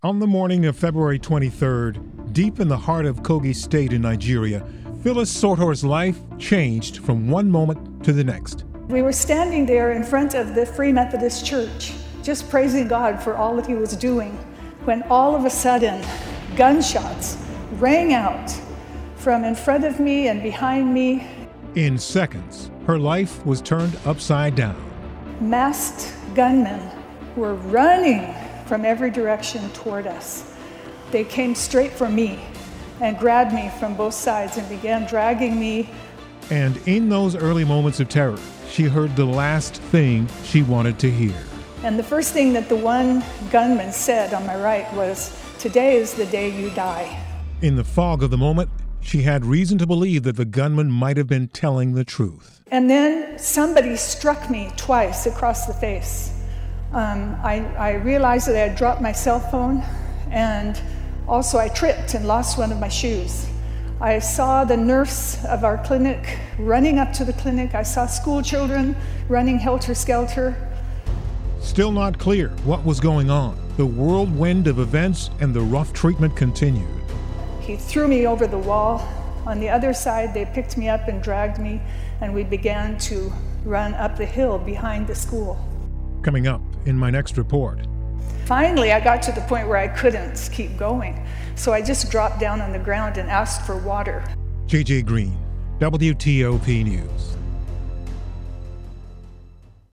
On the morning of February 23rd, deep in the heart of Kogi State in Nigeria, Phyllis Sotor's life changed from one moment to the next. We were standing there in front of the Free Methodist Church, just praising God for all that He was doing, when all of a sudden, gunshots rang out from in front of me and behind me. In seconds, her life was turned upside down. Masked gunmen were running from every direction toward us. They came straight for me and grabbed me from both sides and began dragging me. And in those early moments of terror, she heard the last thing she wanted to hear. And the first thing that the one gunman said on my right was, "Today is the day you die." In the fog of the moment, she had reason to believe that the gunman might have been telling the truth. And then somebody struck me twice across the face. I realized that I had dropped my cell phone, and also I tripped and lost one of my shoes. I saw the nurse of our clinic running up to the clinic. I saw school children running helter-skelter. Still not clear what was going on. The whirlwind of events and the rough treatment continued. He threw me over the wall. On the other side, they picked me up and dragged me, and we began to run up the hill behind the school. Coming up in my next report. Finally, I got to the point where I couldn't keep going, so I just dropped down on the ground and asked for water. J.J. Green, WTOP News.